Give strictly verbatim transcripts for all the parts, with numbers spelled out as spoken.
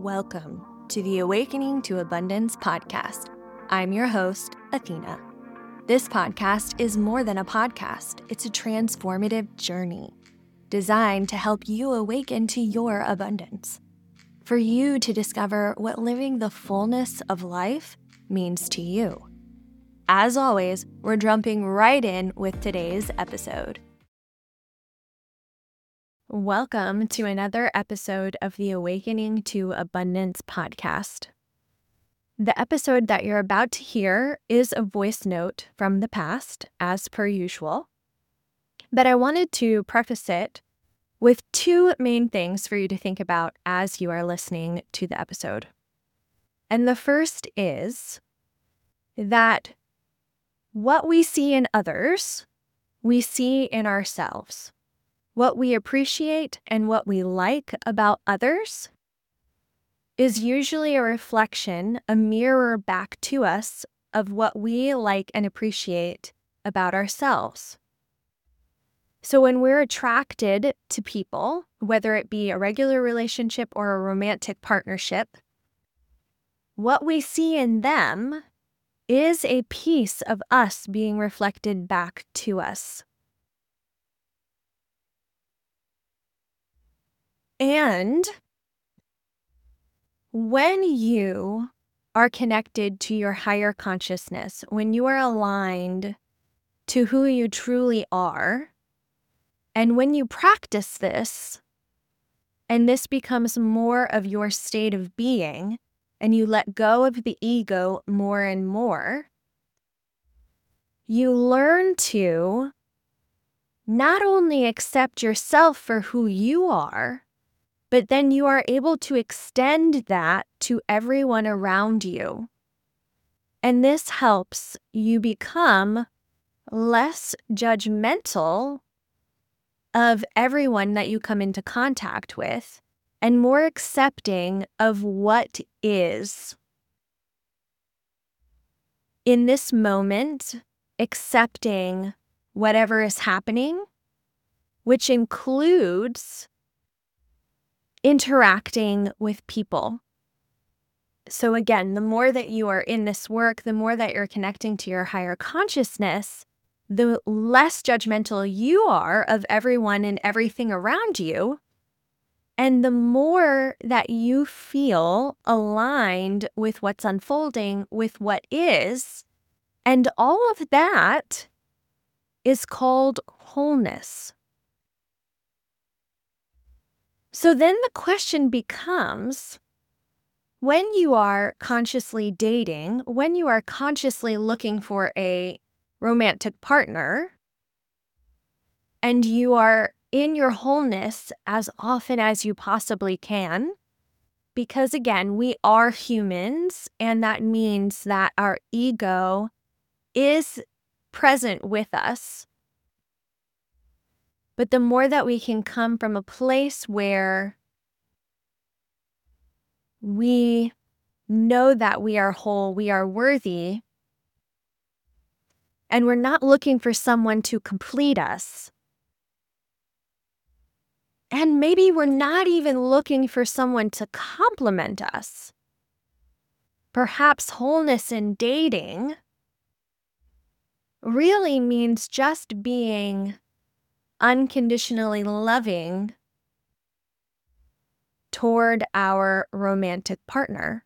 Welcome to the Awakening to Abundance podcast. I'm your host, Athena. This podcast is more than a podcast, it's a transformative journey designed to help you awaken to your abundance. For you to discover what living the fullness of life means to you. As always, we're jumping right in with today's episode. Welcome to another episode of the Awakening to Abundance podcast. The episode that you're about to hear is a voice note from the past, as per usual. But I wanted to preface it with two main things for you to think about as you are listening to the episode. And the first is that what we see in others, we see in ourselves. What we appreciate and what we like about others is usually a reflection, a mirror back to us of what we like and appreciate about ourselves. So when we're attracted to people, whether it be a regular relationship or a romantic partnership, what we see in them is a piece of us being reflected back to us. And when you are connected to your higher consciousness, when you are aligned to who you truly are, and when you practice this, and this becomes more of your state of being, and you let go of the ego more and more, you learn to not only accept yourself for who you are, but then you are able to extend that to everyone around you. And this helps you become less judgmental of everyone that you come into contact with and more accepting of what is. In this moment, accepting whatever is happening, which includes interacting with people. So again, the more that you are in this work, the more that you're connecting to your higher consciousness, the less judgmental you are of everyone and everything around you. And the more that you feel aligned with what's unfolding, with what is. And all of that is called wholeness. So then the question becomes, when you are consciously dating, when you are consciously looking for a romantic partner, and you are in your wholeness as often as you possibly can, because again, we are humans, and that means that our ego is present with us. But the more that we can come from a place where we know that we are whole, we are worthy, and we're not looking for someone to complete us. And maybe we're not even looking for someone to compliment us. Perhaps wholeness in dating really means just being unconditionally loving toward our romantic partner.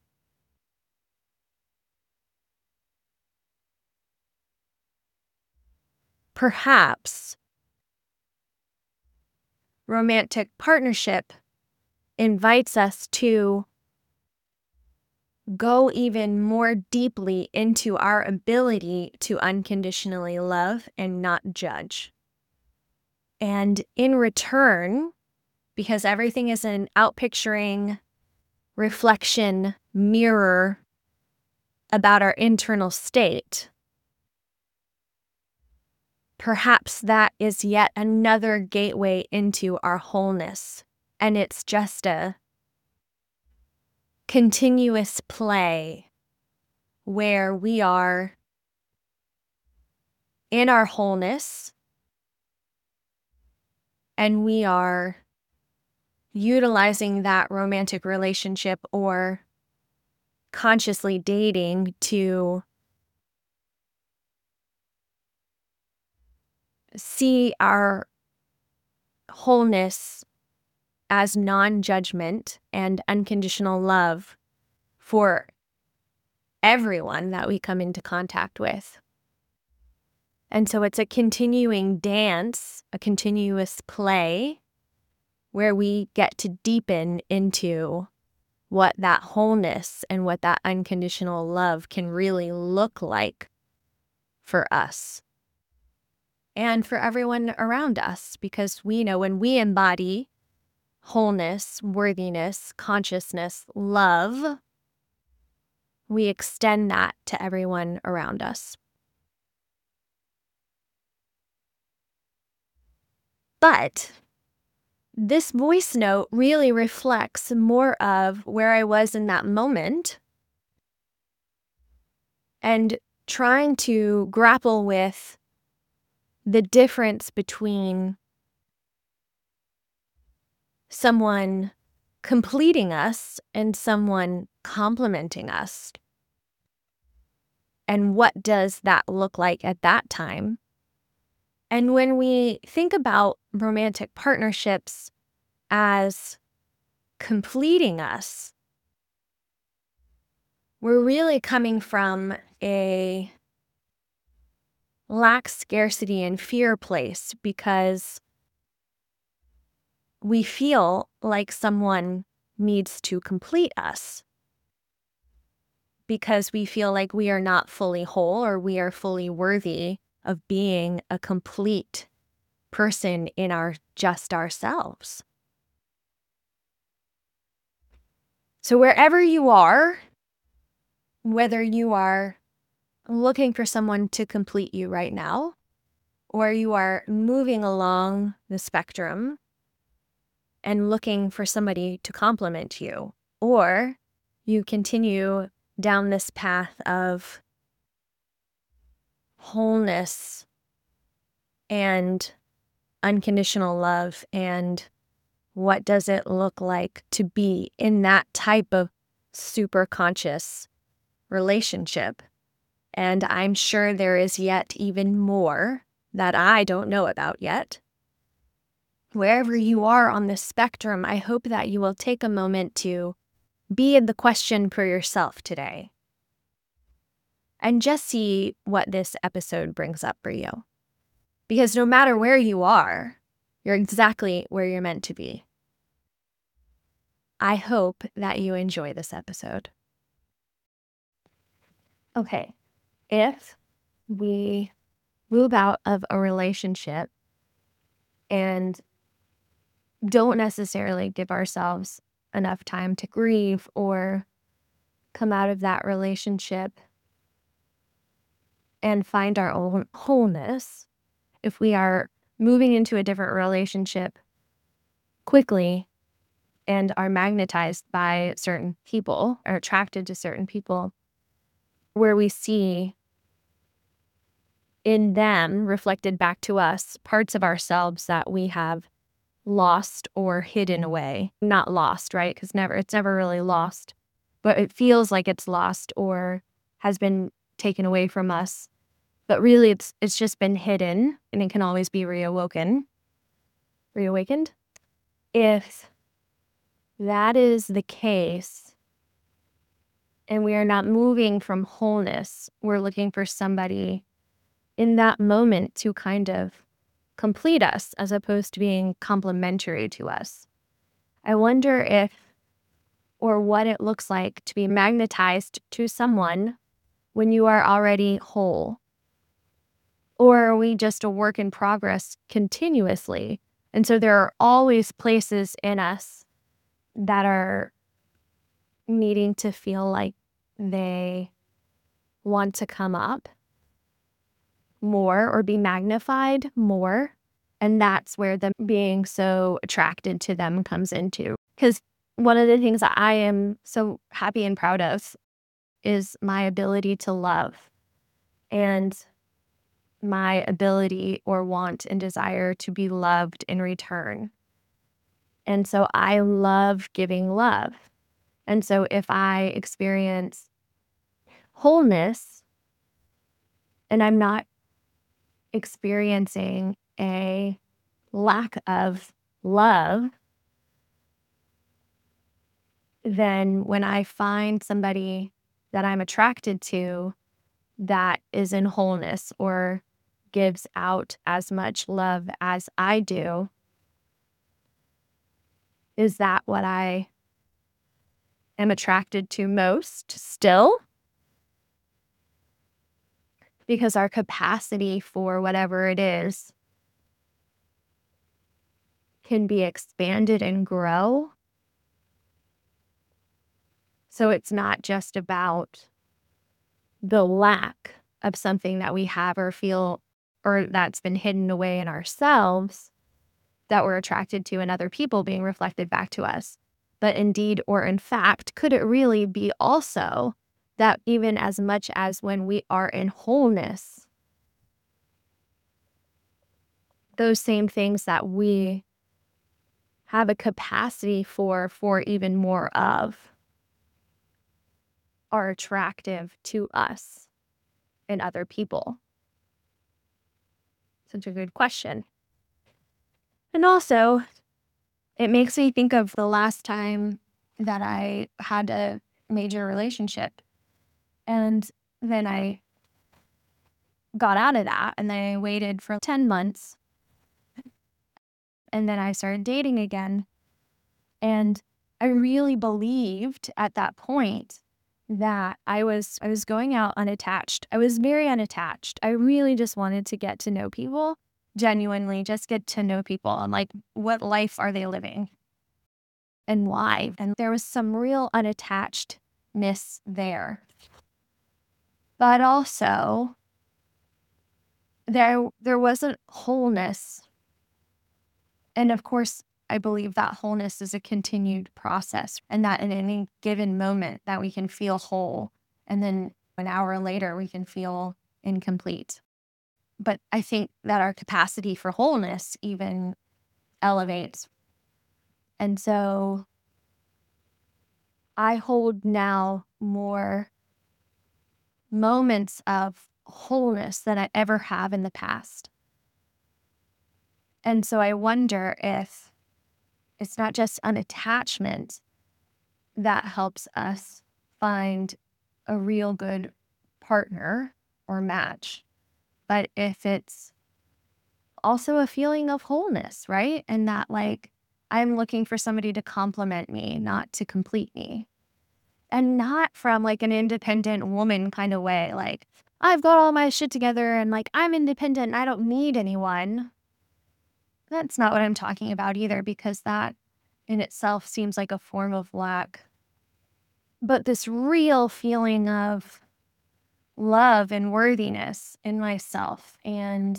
Perhaps romantic partnership invites us to go even more deeply into our ability to unconditionally love and not judge. And in return, because everything is an outpicturing, reflection, mirror about our internal state, perhaps that is yet another gateway into our wholeness. And it's just a continuous play where we are in our wholeness and we are utilizing that romantic relationship or consciously dating to see our wholeness as non-judgment and unconditional love for everyone that we come into contact with. And so it's a continuing dance, a continuous play where we get to deepen into what that wholeness and what that unconditional love can really look like for us and for everyone around us. Because we know when we embody wholeness, worthiness, consciousness, love, we extend that to everyone around us. But this voice note really reflects more of where I was in that moment and trying to grapple with the difference between someone completing us and someone complimenting us. And what does that look like at that time? And when we think about romantic partnerships as completing us, we're really coming from a lack, scarcity, and fear place because we feel like someone needs to complete us because we feel like we are not fully whole or we are fully worthy of being a complete person in our just ourselves. So wherever you are, whether you are looking for someone to complete you right now, or you are moving along the spectrum and looking for somebody to compliment you, or you continue down this path of wholeness and unconditional love, and what does it look like to be in that type of super conscious relationship. And I'm sure there is yet even more that I don't know about yet. Wherever you are on the spectrum, I hope that you will take a moment to be in the question for yourself today and just see what this episode brings up for you. Because no matter where you are, you're exactly where you're meant to be. I hope that you enjoy this episode. Okay, if we move out of a relationship and don't necessarily give ourselves enough time to grieve or come out of that relationship and find our own wholeness, if we are moving into a different relationship quickly and are magnetized by certain people or attracted to certain people, where we see in them reflected back to us parts of ourselves that we have lost or hidden away. Not lost, right? Because never, it's never really lost, but it feels like it's lost or has been taken away from us. But really, it's it's just been hidden, and it can always be reawoken, reawakened. If that is the case, and we are not moving from wholeness, we're looking for somebody in that moment to kind of complete us as opposed to being complementary to us. I wonder if or what it looks like to be magnetized to someone when you are already whole. Or are we just a work in progress continuously? And so there are always places in us that are needing to feel like they want to come up more or be magnified more. And that's where them being so attracted to them comes into. Because one of the things that I am so happy and proud of is my ability to love and my ability or want and desire to be loved in return. And so I love giving love. And so if I experience wholeness and I'm not experiencing a lack of love, then when I find somebody that I'm attracted to that is in wholeness or gives out as much love as I do, is that what I am attracted to most still? Because our capacity for whatever it is can be expanded and grow. So it's not just about the lack of something that we have or feel or that's been hidden away in ourselves that we're attracted to in other people being reflected back to us. But indeed, or in fact, could it really be also that even as much as when we are in wholeness, those same things that we have a capacity for, for even more of, are attractive to us and other people? Such a good question. And also, it makes me think of the last time that I had a major relationship. And then I got out of that and then I waited for ten months. And then I started dating again. And I really believed at that point that I was I was going out unattached. I was very unattached. I really just wanted to get to know people, genuinely just get to know people and like what life are they living and why. And there was some real unattachedness there. But also there there wasn't wholeness. And of course, I believe that wholeness is a continued process and that in any given moment that we can feel whole and then an hour later we can feel incomplete. But I think that our capacity for wholeness even elevates. And so I hold now more moments of wholeness than I ever have in the past. And so I wonder if it's not just unattachment that helps us find a real good partner or match, but if it's also a feeling of wholeness, right? And that like, I'm looking for somebody to complement me, not to complete me. And not from like an independent woman kind of way, like, I've got all my shit together and like, I'm independent and I don't need anyone. That's not what I'm talking about either, because that in itself seems like a form of lack. But this real feeling of love and worthiness in myself. And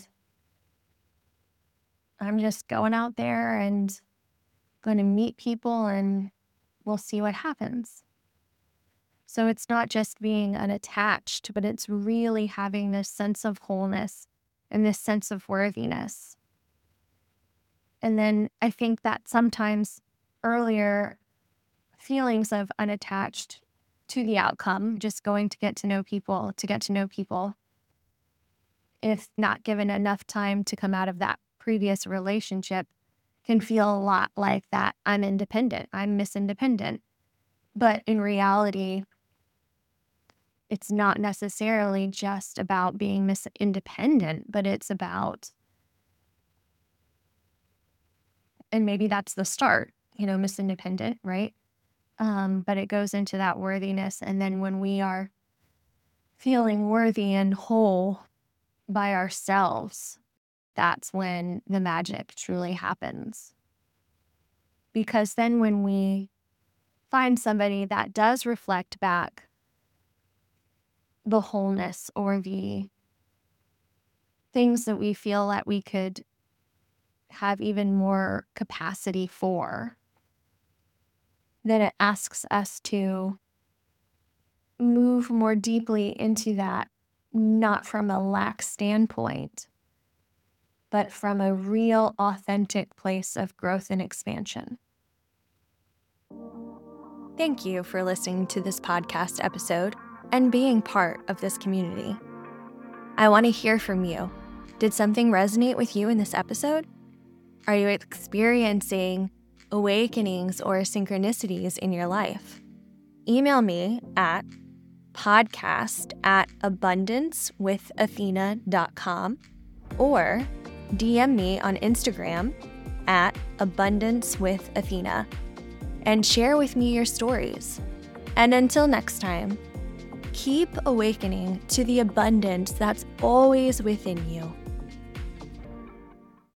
I'm just going out there and going to meet people and we'll see what happens. So it's not just being unattached, but it's really having this sense of wholeness and this sense of worthiness. And then I think that sometimes earlier feelings of unattached to the outcome, just going to get to know people, to get to know people, if not given enough time to come out of that previous relationship, can feel a lot like that. I'm independent. I'm Miss Independent. But in reality, it's not necessarily just about being Miss Independent, but it's about, and maybe that's the start, you know, Miss Independent, right? Um, but it goes into that worthiness. And then when we are feeling worthy and whole by ourselves, that's when the magic truly happens. Because then when we find somebody that does reflect back the wholeness or the things that we feel that we could have even more capacity for, then it asks us to move more deeply into that, not from a lack standpoint, but from a real authentic place of growth and expansion. Thank you for listening to this podcast episode and being part of this community. I want to hear from you. Did something resonate with you in this episode? Are you experiencing awakenings or synchronicities in your life? Email me at podcast at abundance with athena dot com or D M me on Instagram at abundance with athena and share with me your stories. And until next time, keep awakening to the abundance that's always within you.